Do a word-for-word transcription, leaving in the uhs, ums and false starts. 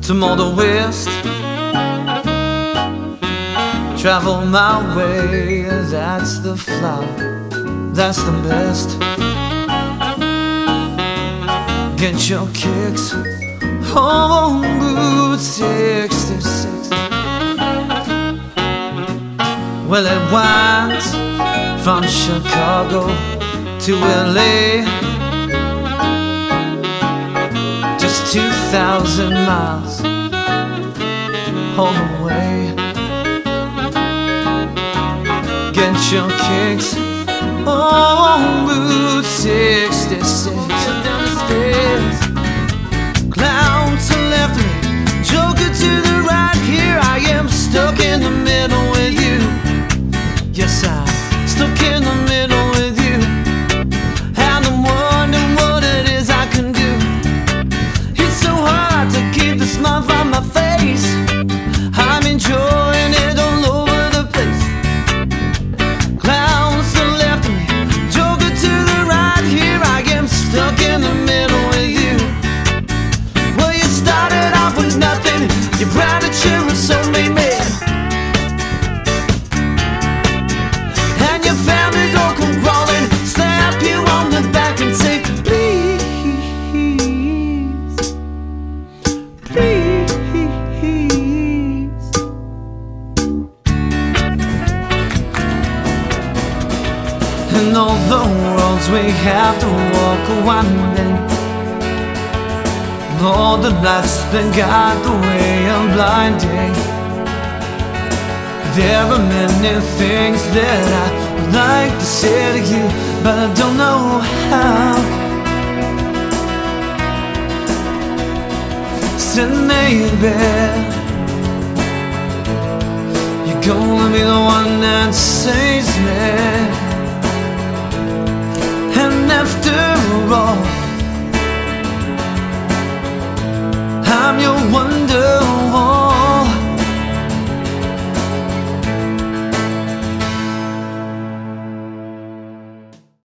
to Model West. Travel my way, that's the flower, that's the best. Get your kicks on Route sixty-six. Well, it winds from Chicago to L A, just two thousand miles all the way. Get your kicks on Route sixty-six. Down the stairs, clown to left me, joker to the right. Here I am, stuck in the middle with you. Yes, I'm stuck in the middle with you, and I'm wondering what it is I can do. It's so hard to keep the smile from my face. I'm enjoying it all over the place. Clowns to the left of me, joker to the right. Here I am, stuck in the middle with you. Well, you started off with nothing, you brought a cherry, so made me. And all the roads we have to walk are winding, all the lights that got the way I'm blinding. There are many things that I would like to say to you, but I don't know how. Said maybe you're gonna be the one that saves me. And after all, I'm your wonder woman.